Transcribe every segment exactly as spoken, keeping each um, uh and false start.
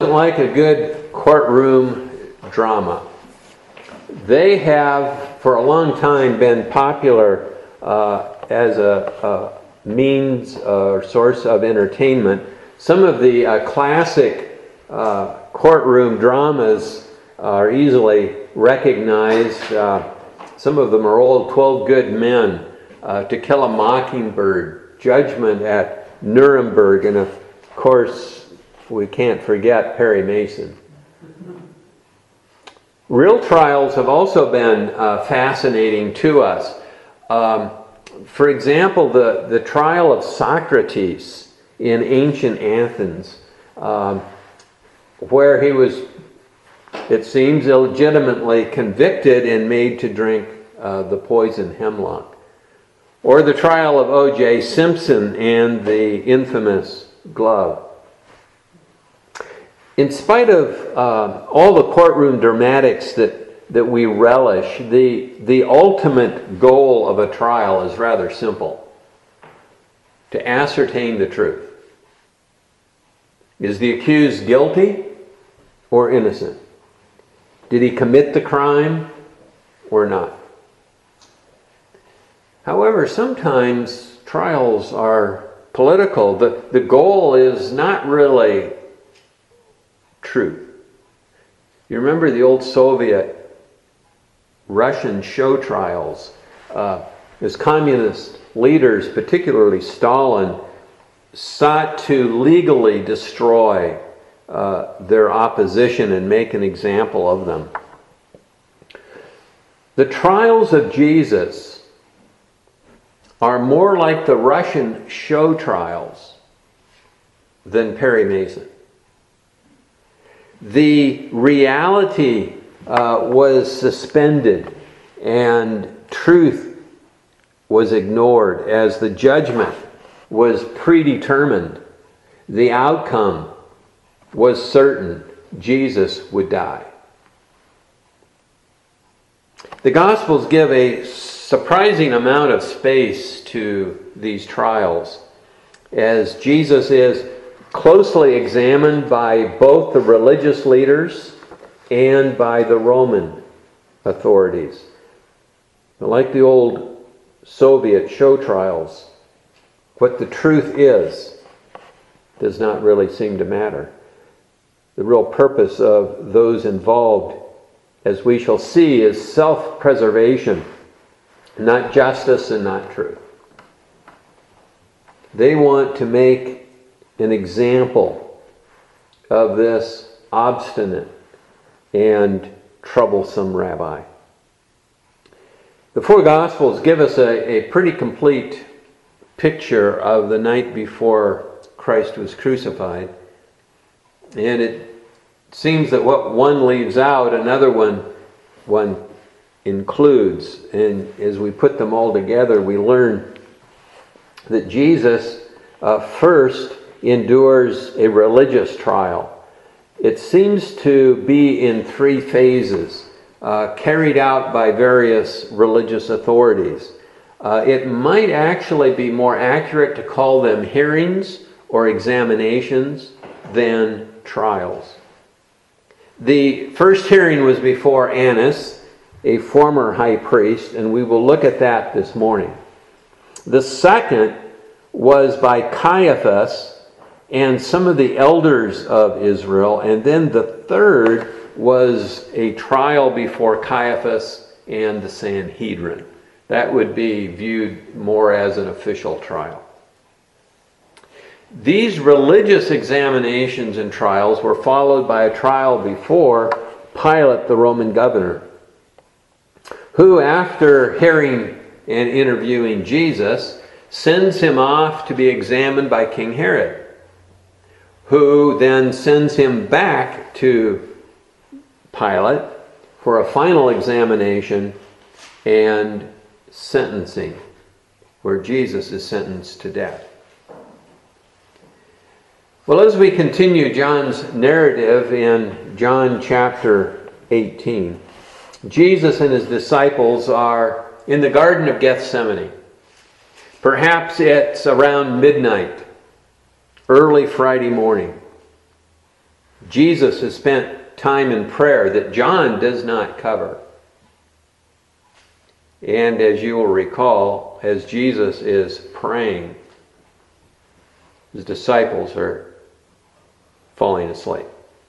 doesn't like a good courtroom drama? They have, for a long time, been popular uh, as a, a means or source of entertainment. Some of the uh, classic uh, courtroom dramas are easily recognized. Uh, some of them are old. Twelve Good Men, uh, To Kill a Mockingbird, Judgment at Nuremberg, and of course, we can't forget Perry Mason. Real trials have also been uh, fascinating to us. Um, for example, the, the trial of Socrates in ancient Athens, um, where he was, it seems, illegitimately convicted and made to drink uh, the poison hemlock. Or the trial of O J Simpson and the infamous glove. In spite of uh, all the courtroom dramatics that, that we relish, the, the ultimate goal of a trial is rather simple: to ascertain the truth. Is the accused guilty or innocent? Did he commit the crime or not? However, sometimes trials are political. The, the goal is not really truth. You remember the old Soviet Russian show trials. Uh, as communist leaders, particularly Stalin, sought to legally destroy uh, their opposition and make an example of them. The trials of Jesus are more like the Russian show trials than Perry Mason. The reality uh, was suspended and truth was ignored as the judgment was predetermined. The outcome was certain: Jesus would die. The Gospels give a surprising amount of space to these trials, as Jesus is closely examined by both the religious leaders and by the Roman authorities. But like the old Soviet show trials, what the truth is does not really seem to matter. The real purpose of those involved, as we shall see, is self-preservation, not justice and not truth. They want to make an example of this obstinate and troublesome rabbi. The four Gospels give us a, a pretty complete picture of the night before Christ was crucified. And it seems that what one leaves out, another one, one includes. And as we put them all together, we learn that Jesus uh, first endures a religious trial. It seems to be in three phases, uh, carried out by various religious authorities. Uh, it might actually be more accurate to call them hearings or examinations than trials. The first hearing was before Annas, a former high priest, and we will look at that this morning. The second was by Caiaphas and some of the elders of Israel. And then the third was a trial before Caiaphas and the Sanhedrin. That would be viewed more as an official trial. These religious examinations and trials were followed by a trial before Pilate, the Roman governor, who, after hearing and interviewing Jesus, sends him off to be examined by King Herod, who then sends him back to Pilate for a final examination and sentencing, where Jesus is sentenced to death. Well, as we continue John's narrative in John chapter eighteen, Jesus and his disciples are in the Garden of Gethsemane. Perhaps it's around midnight, early Friday morning. Jesus has spent time in prayer that John does not cover. And as you will recall, as Jesus is praying, his disciples are falling asleep.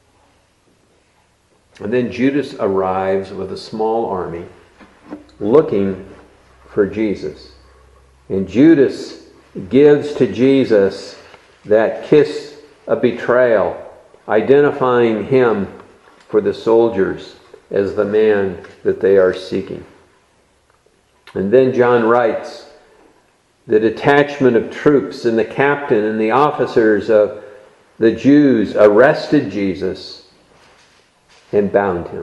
And then Judas arrives with a small army looking for Jesus. And Judas gives to Jesus that kiss of betrayal, identifying him for the soldiers as the man that they are seeking. And then John writes, the detachment of troops and the captain and the officers of the Jews arrested Jesus and bound him.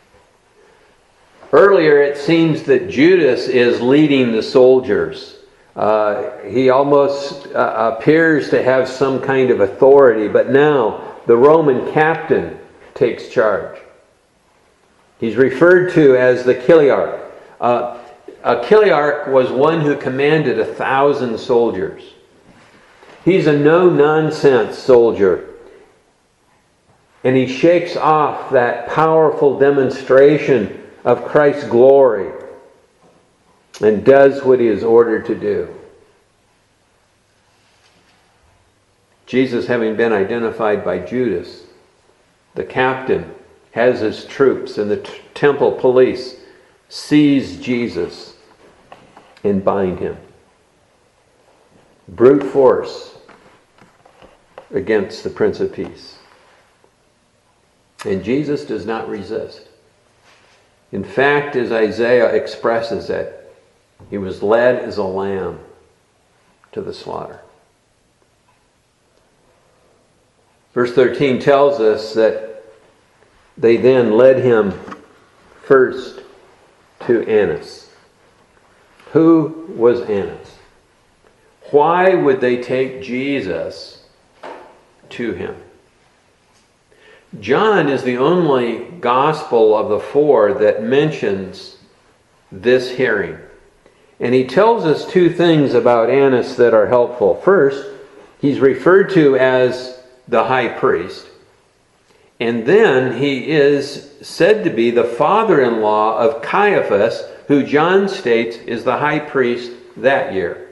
Earlier it seems that Judas is leading the soldiers. Uh, he almost uh, appears to have some kind of authority, but now the Roman captain takes charge. He's referred to as the Chiliarch. Uh, a Chiliarch was one who commanded a thousand soldiers. He's a no-nonsense soldier. And he shakes off that powerful demonstration of Christ's glory and does what he is ordered to do. Jesus, having been identified by Judas, the captain has his troops and the t- temple police seize Jesus and bind him. Brute force against the Prince of Peace. And Jesus does not resist. In fact, as Isaiah expresses it, he was led as a lamb to the slaughter. Verse thirteen tells us that they then led him first to Annas. Who was Annas? Why would they take Jesus to him? John is the only gospel of the four that mentions this hearing. And he tells us two things about Annas that are helpful. First, he's referred to as the high priest. And then he is said to be the father-in-law of Caiaphas, who John states is the high priest that year.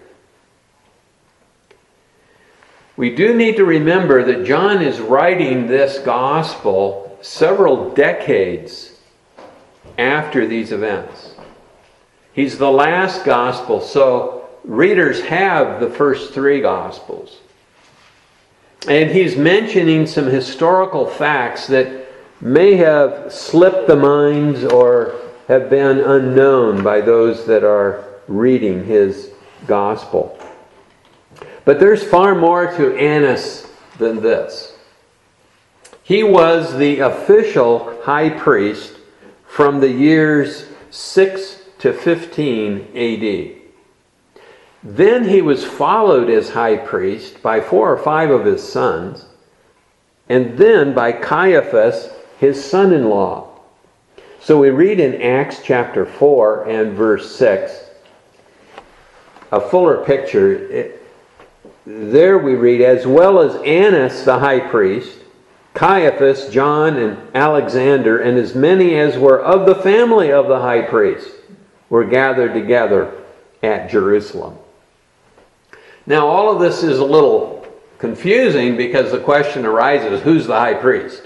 We do need to remember that John is writing this gospel several decades after these events. He's the last gospel, so readers have the first three gospels. And he's mentioning some historical facts that may have slipped the minds or have been unknown by those that are reading his gospel. But there's far more to Annas than this. He was the official high priest from the years six to fifteen A D. Then he was followed as high priest by four or five of his sons, and then by Caiaphas, his son-in-law. So we read in Acts chapter four and verse six, a fuller picture. It, there we read, as well as Annas the high priest, Caiaphas, John, and Alexander, and as many as were of the family of the high priest, were gathered together at Jerusalem. Now, all of this is a little confusing because the question arises, who's the high priest?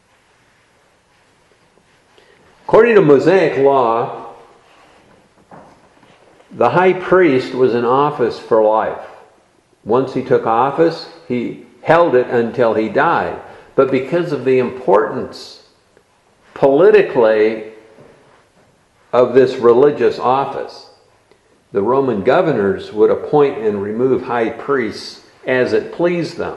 According to Mosaic law, the high priest was in office for life. Once he took office, he held it until he died. But because of the importance politically of this religious office, the Roman governors would appoint and remove high priests as it pleased them.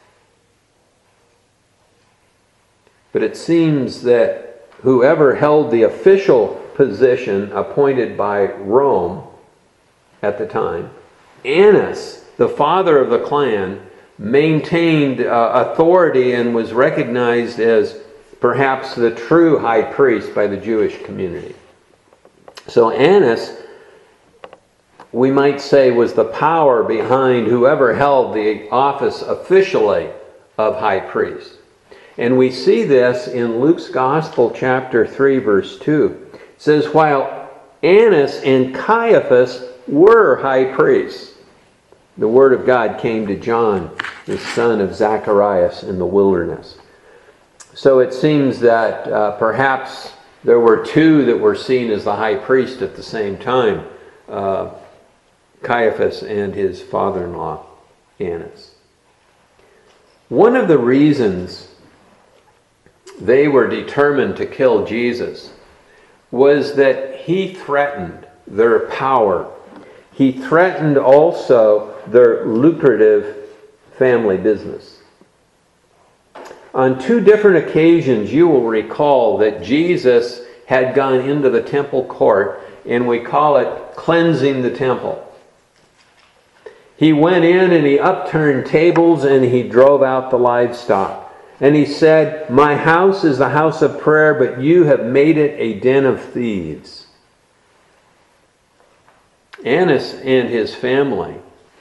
But it seems that whoever held the official position appointed by Rome at the time, Annas, the father of the clan, maintained uh, authority and was recognized as perhaps the true high priest by the Jewish community. So Annas, we might say, was the power behind whoever held the office officially of high priest. And we see this in Luke's Gospel, chapter three, verse two. It says, while Annas and Caiaphas were high priests, the word of God came to John, the son of Zacharias, in the wilderness. So it seems that uh, perhaps there were two that were seen as the high priest at the same time, uh, Caiaphas and his father-in-law, Annas. One of the reasons they were determined to kill Jesus was that he threatened their power. He threatened also their lucrative family business. On two different occasions, you will recall that Jesus had gone into the temple court, and we call it cleansing the temple. He went in and he upturned tables and he drove out the livestock. And he said, my house is the house of prayer, but you have made it a den of thieves. Annas and his family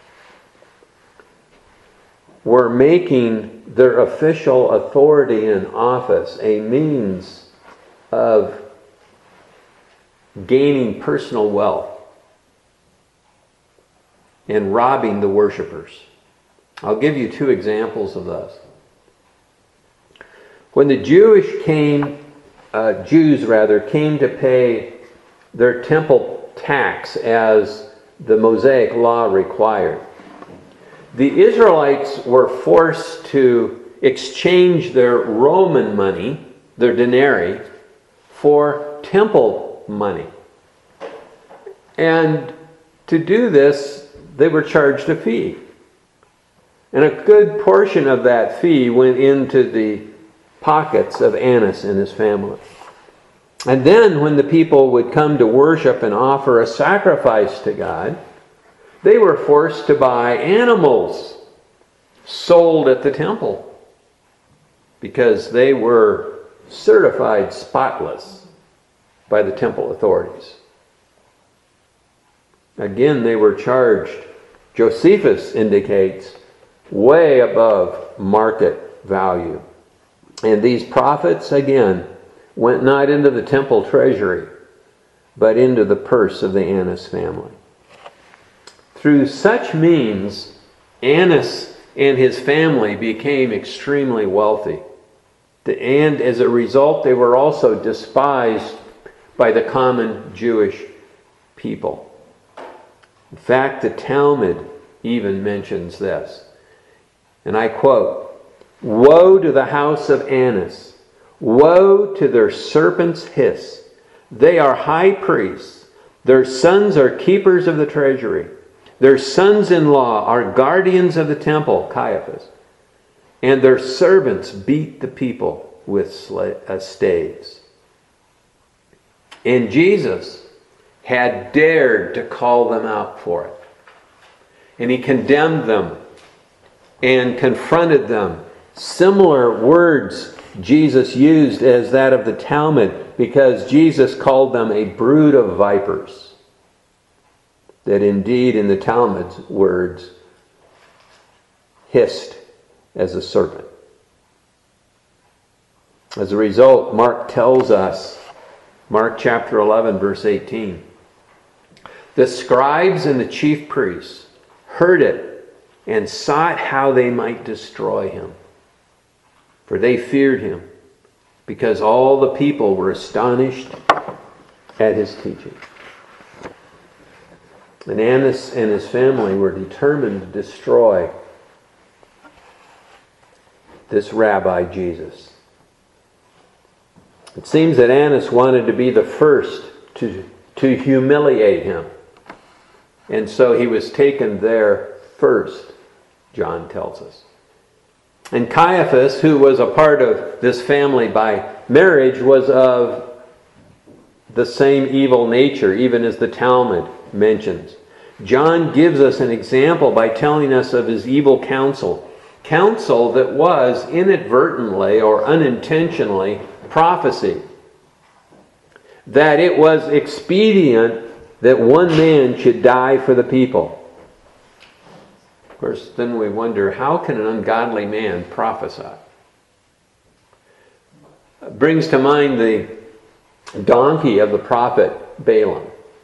were making their official authority and office a means of gaining personal wealth and robbing the worshipers. I'll give you two examples of those. When the Jewish came, uh, Jews rather, came to pay their temple tax as the Mosaic law required, the Israelites were forced to exchange their Roman money, their denarii, for temple money. And to do this, they were charged a fee. And a good portion of that fee went into the pockets of Annas and his family. And then when the people would come to worship and offer a sacrifice to God, they were forced to buy animals sold at the temple because they were certified spotless by the temple authorities. Again, they were charged, Josephus indicates, way above market value. And these profits, again, went not into the temple treasury, but into the purse of the Annas family. Through such means, Annas and his family became extremely wealthy. And as a result, they were also despised by the common Jewish people. In fact, the Talmud even mentions this. And I quote, "Woe to the house of Annas! Woe to their serpent's hiss! They are high priests. Their sons are keepers of the treasury. Their sons-in-law are guardians of the temple," Caiaphas. "And their servants beat the people with staves." And Jesus had dared to call them out for it. And he condemned them and confronted them. Similar words Jesus used as that of the Talmud, because Jesus called them a brood of vipers. That indeed, in the Talmud's words, hissed as a serpent. As a result, Mark tells us, Mark chapter eleven, verse eighteen, "The scribes and the chief priests heard it and sought how they might destroy him. For they feared him, because all the people were astonished at his teaching." And Annas and his family were determined to destroy this rabbi Jesus. It seems that Annas wanted to be the first to, to humiliate him. And so he was taken there first, John tells us. And Caiaphas, who was a part of this family by marriage, was of the same evil nature, even as the Talmud mentions. John gives us an example by telling us of his evil counsel. Counsel that was inadvertently or unintentionally prophecy. That it was expedient that one man should die for the people. Of course, then we wonder, how can an ungodly man prophesy? brings to mind the donkey of the prophet Balaam.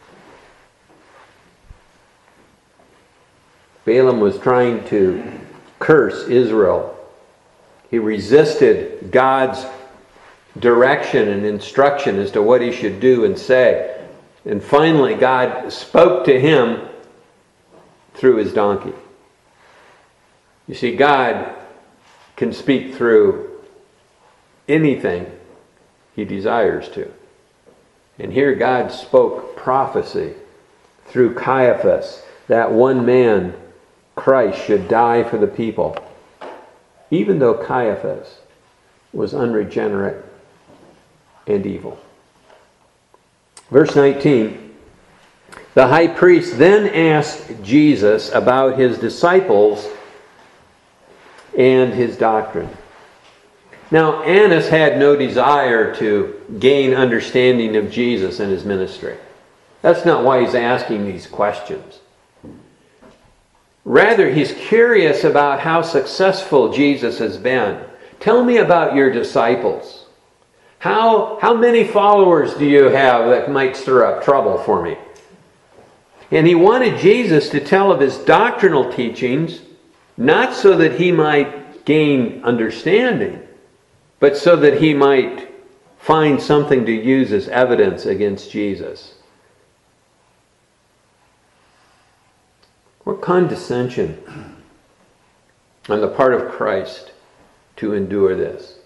Balaam was trying to curse Israel. He resisted God's direction and instruction as to what he should do and say. And finally, God spoke to him through his donkey. You see, God can speak through anything he desires to. And here God spoke prophecy through Caiaphas, that one man, Christ, should die for the people, even though Caiaphas was unregenerate and evil. Verse nineteen, the high priest then asked Jesus about his disciples and his doctrine. Now, Annas had no desire to gain understanding of Jesus and his ministry. That's not why he's asking these questions. Rather, he's curious about how successful Jesus has been. Tell me about your disciples. How, how many followers do you have that might stir up trouble for me? And he wanted Jesus to tell of his doctrinal teachings, not so that he might gain understanding, but so that he might find something to use as evidence against Jesus. What condescension on the part of Christ to endure this.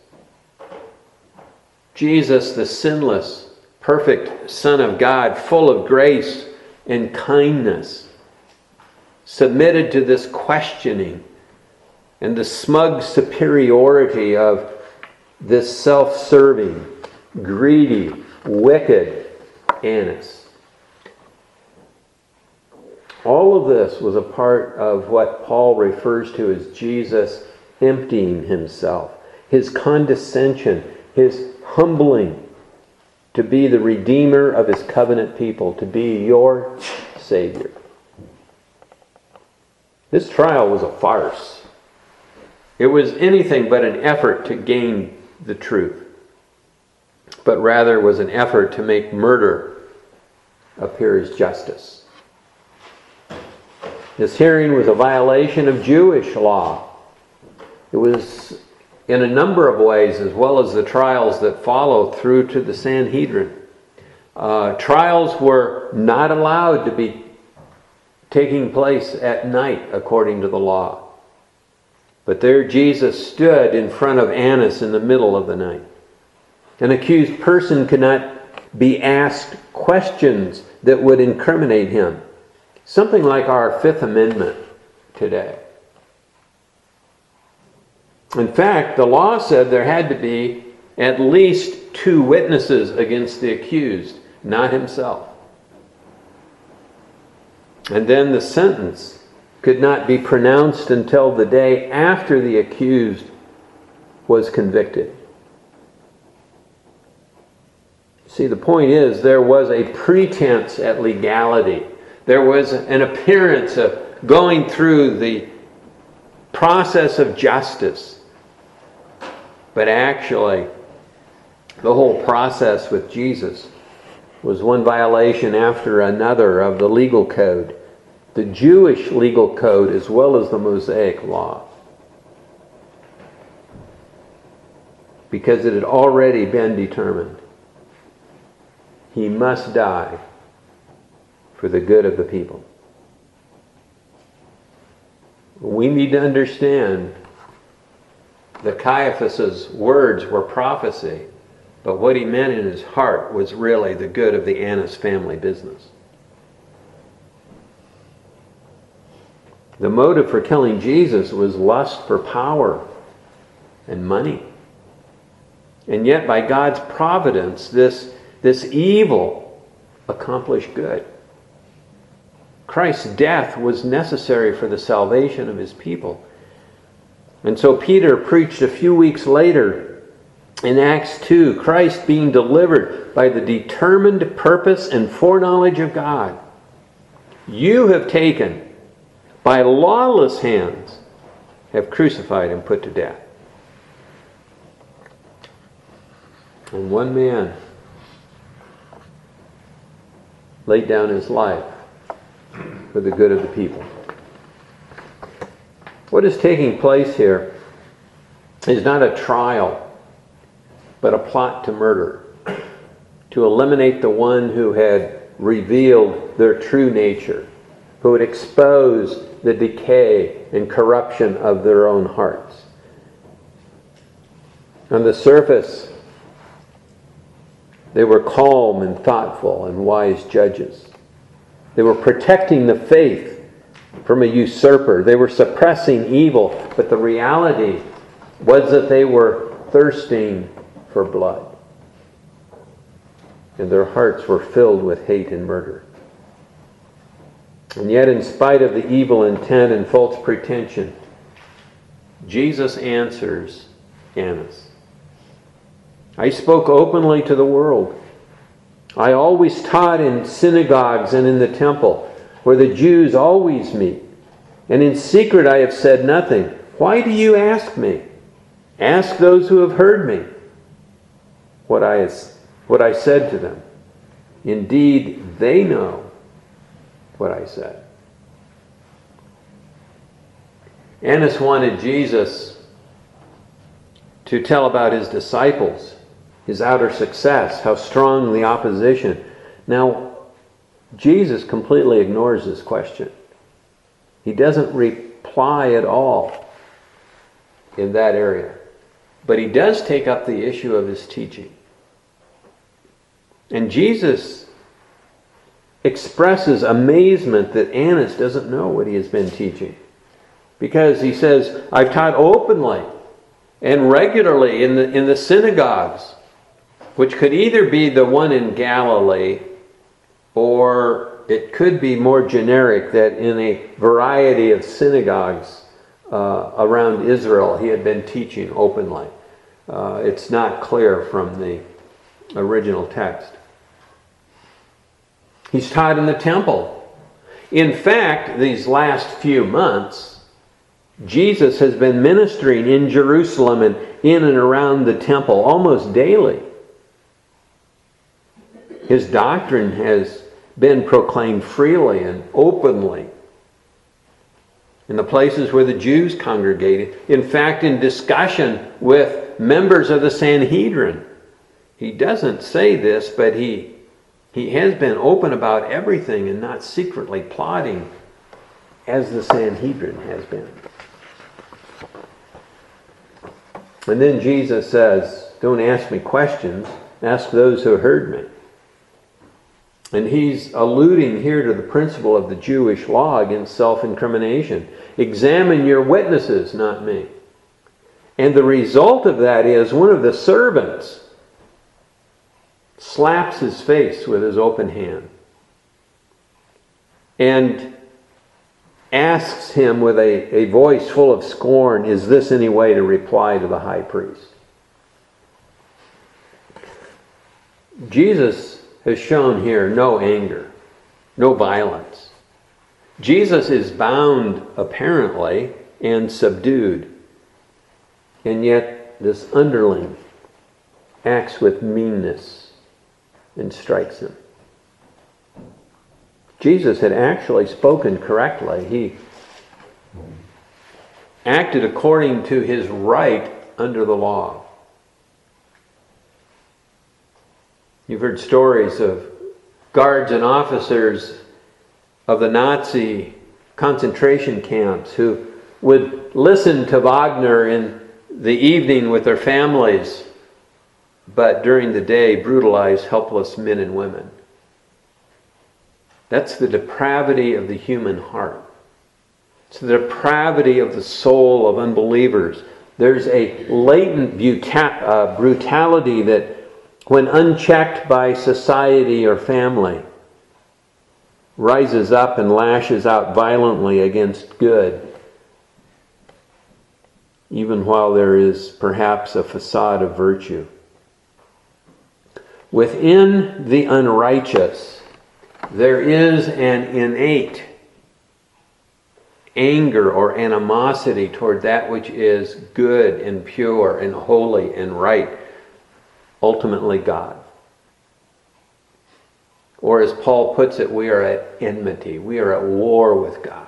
Jesus, the sinless, perfect Son of God, full of grace and kindness, submitted to this questioning and the smug superiority of this self-serving, greedy, wicked Annas. All of this was a part of what Paul refers to as Jesus emptying himself, his condescension, his humbling to be the Redeemer of his covenant people, to be your Savior. This trial was a farce. It was anything but an effort to gain the truth, but rather was an effort to make murder appear as justice. This hearing was a violation of Jewish law. It was in a number of ways, as well as the trials that followed through to the Sanhedrin. Uh, trials were not allowed to be taking place at night according to the law. But there Jesus stood in front of Annas in the middle of the night. An accused person could not be asked questions that would incriminate him. Something like our Fifth Amendment today. In fact, the law said there had to be at least two witnesses against the accused, not himself. And then the sentence could not be pronounced until the day after the accused was convicted. See, the point is, there was a pretense at legality. There was an appearance of going through the process of justice. But actually, the whole process with Jesus was one violation after another of the legal code, the Jewish legal code as well as the Mosaic law. Because it had already been determined. He must die for the good of the people. We need to understand that Caiaphas' words were prophecy, but what he meant in his heart was really the good of the Annas family business. The motive for killing Jesus was lust for power and money. And yet by God's providence, this, this evil accomplished good. Christ's death was necessary for the salvation of his people. And so Peter preached a few weeks later in Acts two, Christ being delivered by the determined purpose and foreknowledge of God. You have taken, by lawless hands, have crucified and put to death. And one man laid down his life for the good of the people. What is taking place here is not a trial, but a plot to murder, to eliminate the one who had revealed their true nature, who had exposed the decay and corruption of their own hearts. On the surface, they were calm and thoughtful and wise judges. They were protecting the faith from a usurper. They were suppressing evil, but the reality was that they were thirsting for blood. And their hearts were filled with hate and murder. And yet, in spite of the evil intent and false pretension, Jesus answers Annas. I spoke openly to the world. I always taught in synagogues and in the temple, where the Jews always meet. And in secret I have said nothing. Why do you ask me? Ask those who have heard me what I, what I said to them. Indeed, they know what I said. Annas wanted Jesus to tell about his disciples, his outer success, how strong the opposition. Now, Jesus completely ignores this question. He doesn't reply at all in that area. But he does take up the issue of his teaching. And Jesus expresses amazement that Annas doesn't know what he has been teaching. Because he says, I've taught openly and regularly in the, in the synagogues, which could either be the one in Galilee, or it could be more generic that in a variety of synagogues uh, around Israel he had been teaching openly. Uh, it's not clear from the original text. He's taught in the temple. In fact, these last few months, Jesus has been ministering in Jerusalem and in and around the temple almost daily. His doctrine has been proclaimed freely and openly in the places where the Jews congregated. In fact, in discussion with members of the Sanhedrin. He doesn't say this, but he, he has been open about everything and not secretly plotting as the Sanhedrin has been. And then Jesus says, don't ask me questions, ask those who heard me. And he's alluding here to the principle of the Jewish law against self-incrimination. Examine your witnesses, not me. And the result of that is one of the servants slaps his face with his open hand and asks him with a, a voice full of scorn, is this any way to reply to the high priest? Jesus has shown here no anger, no violence. Jesus is bound, apparently, and subdued. And yet this underling acts with meanness and strikes him. Jesus had actually spoken correctly. He acted according to his right under the law. You've heard stories of guards and officers of the Nazi concentration camps who would listen to Wagner in the evening with their families, but during the day brutalize helpless men and women. That's the depravity of the human heart. It's the depravity of the soul of unbelievers. There's a latent bruta- uh, brutality that, when unchecked by society or family, rises up and lashes out violently against good, even while there is perhaps a facade of virtue. Within the unrighteous, there is an innate anger or animosity toward that which is good and pure and holy and right. ultimately God. Or as Paul puts it, we are at enmity. We are at war with God.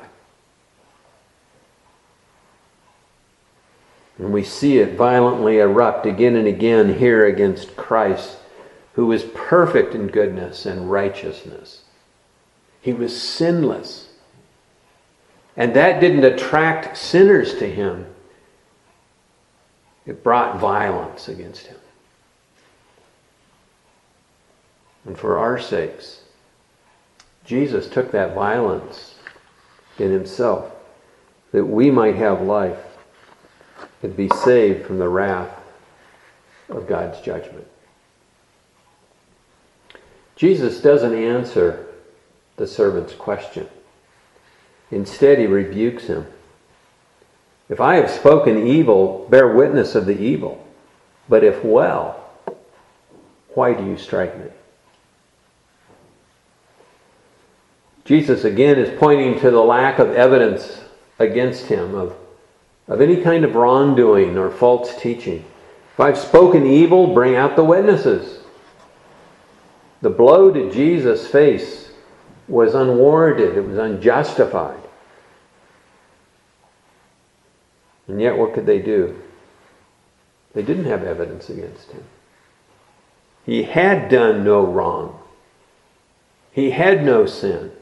And we see it violently erupt again and again here against Christ, who is perfect in goodness and righteousness. He was sinless. And that didn't attract sinners to him. It brought violence against him. And for our sakes, Jesus took that violence in himself, that we might have life and be saved from the wrath of God's judgment. Jesus doesn't answer the servant's question. Instead, he rebukes him. If I have spoken evil, bear witness of the evil. But if well, why do you strike me? Jesus again is pointing to the lack of evidence against him of, of any kind of wrongdoing or false teaching. If I've spoken evil, bring out the witnesses. The blow to Jesus' face was unwarranted. It was unjustified. And yet what could they do? They didn't have evidence against him. He had done no wrong. He had no sin.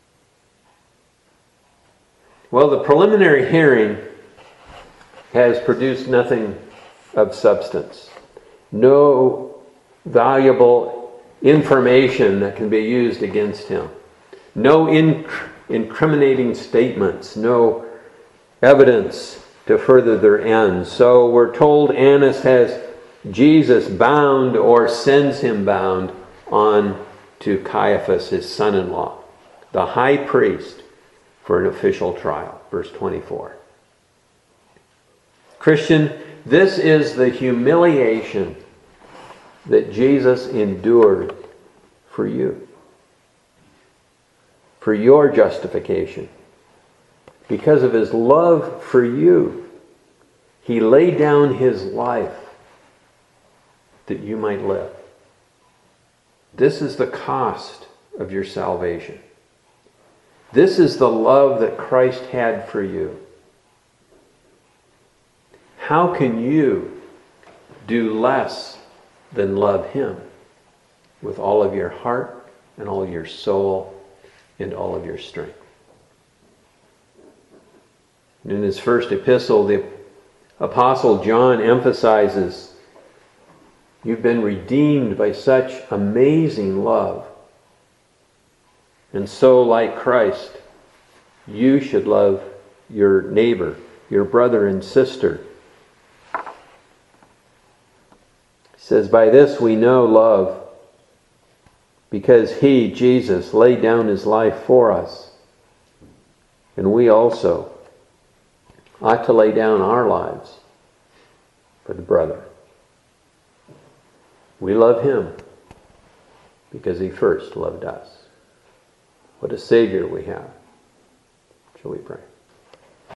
Well, the preliminary hearing has produced nothing of substance. No valuable information that can be used against him. No inc- incriminating statements. No evidence to further their ends. So we're told Annas has Jesus bound or sends him bound on to Caiaphas, his son-in-law, the high priest, for an official trial. Verse twenty-four. Christian, this is the humiliation that Jesus endured for you, for your justification. Because of his love for you, he laid down his life that you might live. This is the cost of your salvation. This is the love that Christ had for you. How can you do less than love him with all of your heart and all of your soul and all of your strength? In his first epistle, the Apostle John emphasizes, you've been redeemed by such amazing love. And so, like Christ, you should love your neighbor, your brother and sister. He says, by this we know love, because he, Jesus, laid down his life for us. And we also ought to lay down our lives for the brother. We love him because he first loved us. What a Savior we have. Shall we pray?